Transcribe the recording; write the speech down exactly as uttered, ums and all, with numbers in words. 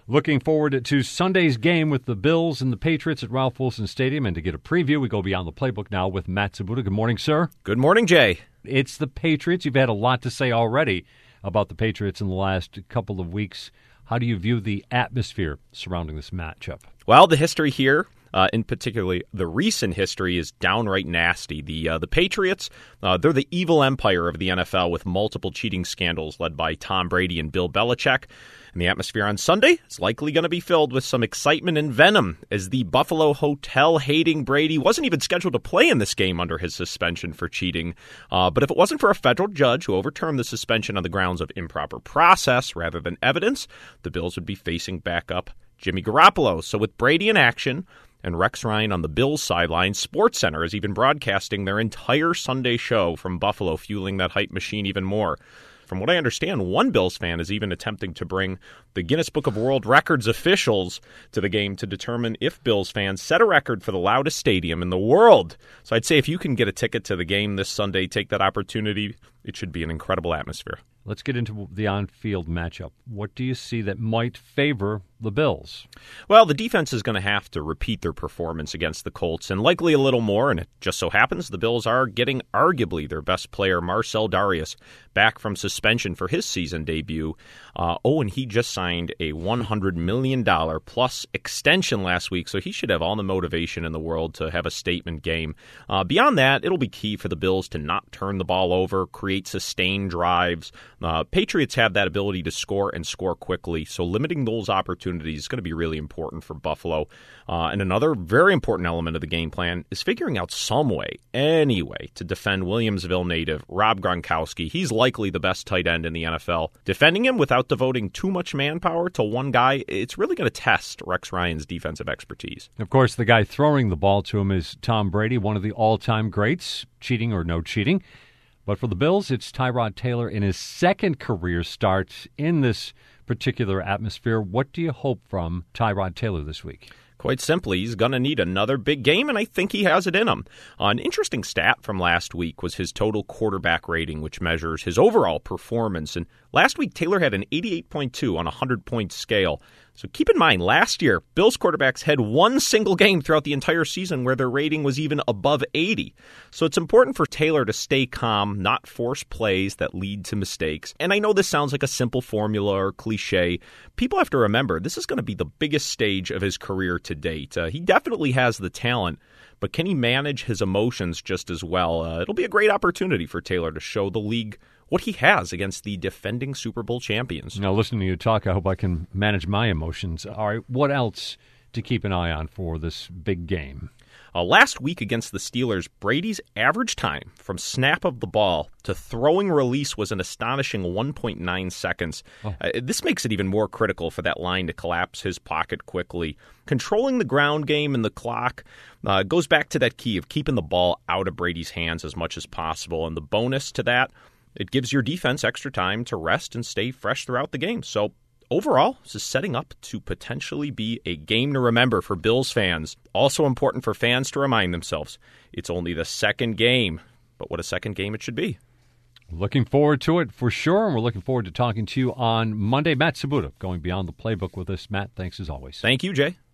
Looking forward to Sunday's game with the Bills and the Patriots at Ralph Wilson Stadium. And to get a preview, we go beyond the playbook now with Matt Sabuda. Good morning, sir. Good morning, Jay. It's the Patriots. You've had a lot to say already about the Patriots in the last couple of weeks. How do you view the atmosphere surrounding this matchup? Well, the history here, uh, in particularly the recent history, is downright nasty. The uh, the Patriots, uh, they're the evil empire of the N F L with multiple cheating scandals led by Tom Brady and Bill Belichick. And the atmosphere on Sunday is likely going to be filled with some excitement and venom as the Buffalo hotel-hating Brady wasn't even scheduled to play in this game under his suspension for cheating. Uh, but if it wasn't for a federal judge who overturned the suspension on the grounds of improper process rather than evidence, the Bills would be facing backup Jimmy Garoppolo. So with Brady in action and Rex Ryan on the Bills sideline, SportsCenter is even broadcasting their entire Sunday show from Buffalo, fueling that hype machine even more. From what I understand, one Bills fan is even attempting to bring the Guinness Book of World Records officials to the game to determine if Bills fans set a record for the loudest stadium in the world. So I'd say if you can get a ticket to the game this Sunday, take that opportunity. It should be an incredible atmosphere. Let's get into the on-field matchup. What do you see that might favor the Bills? Well, the defense is going to have to repeat their performance against the Colts, and likely a little more, and it just so happens the Bills are getting arguably their best player, Marcell Dareus, back from suspension for his season debut. Uh, oh, and he just signed a one hundred million dollars plus extension last week, so he should have all the motivation in the world to have a statement game. Uh, beyond that, it'll be key for the Bills to not turn the ball over, create sustained drives. Uh, Patriots have that ability to score and score quickly, so limiting those opportunities is going to be really important for Buffalo. Uh, and another very important element of the game plan is figuring out some way, any way, to defend Williamsville native Rob Gronkowski. He's likely the best tight end in the N F L. Defending him without devoting too much manpower to one guy, it's really going to test Rex Ryan's defensive expertise. Of course, the guy throwing the ball to him is Tom Brady, one of the all-time greats, cheating or no cheating. But for the Bills, it's Tyrod Taylor in his second career start in this particular atmosphere. What do you hope from Tyrod Taylor this week? Quite simply, he's going to need another big game, and I think he has it in him. Uh, an interesting stat from last week was his total quarterback rating, which measures his overall performance. And last week, Taylor had an eighty-eight point two on a hundred-point scale. So keep in mind, last year, Bills quarterbacks had one single game throughout the entire season where their rating was even above eighty. So it's important for Taylor to stay calm, not force plays that lead to mistakes. And I know this sounds like a simple formula or cliche. People have to remember, this is going to be the biggest stage of his career to date. Uh, he definitely has the talent, but can he manage his emotions just as well? Uh, it'll be a great opportunity for Taylor to show the league what he has against the defending Super Bowl champions. Now, listening to you talk, I hope I can manage my emotions. All right, what else to keep an eye on for this big game? Uh, last week against the Steelers, Brady's average time from snap of the ball to throwing release was an astonishing one point nine seconds. Oh. Uh, this makes it even more critical for that line to collapse his pocket quickly. Controlling the ground game and the clock uh, goes back to that key of keeping the ball out of Brady's hands as much as possible. And the bonus to that, it gives your defense extra time to rest and stay fresh throughout the game. So overall, this is setting up to potentially be a game to remember for Bills fans. Also important for fans to remind themselves, it's only the second game, but what a second game it should be. Looking forward to it for sure, and we're looking forward to talking to you on Monday. Matt Sabuda going beyond the playbook with us. Matt, thanks as always. Thank you, Jay.